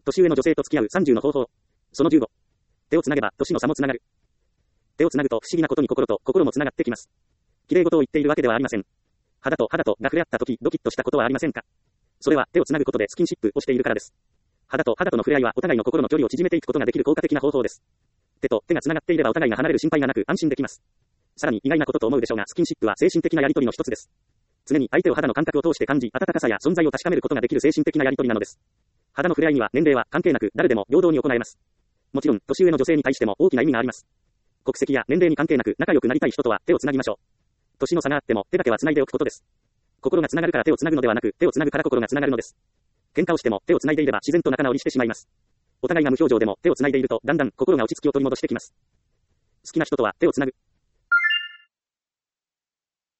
年上の女性と付き合う30の方法。その15。手をつなげば、年の差もつながる。手をつなぐと不思議なことに心と心もつながってきます。綺麗事を言っているわけではありません。肌と肌とが触れ合った時、ドキッとしたことはありませんか？それは手をつなぐことでスキンシップをしているからです。肌と肌との触れ合いはお互いの心の距離を縮めていくことができる効果的な方法です。手と手がつながっていればお互いが離れる心配がなく安心できます。さらに意外なことと思うでしょうが、スキンシップは精神的なやり取りの一つです。常に相手を肌の感覚を通して感じ、温かさや存在を確かめることができる精神的なやり取りなのです。肌の触れ合いには年齢は関係なく誰でも平等に行えます。もちろん、年上の女性に対しても大きな意味があります。国籍や年齢に関係なく仲良くなりたい人とは手をつなぎましょう。年の差があっても手だけはつないでおくことです。心がつながるから手をつなぐのではなく、手をつなぐから心がつながるのです。喧嘩をしても手をつないでいれば自然と仲直りしてしまいます。お互いが無表情でも手をつないでいるとだんだん心が落ち着きを取り戻してきます。好きな人とは手をつなぐ。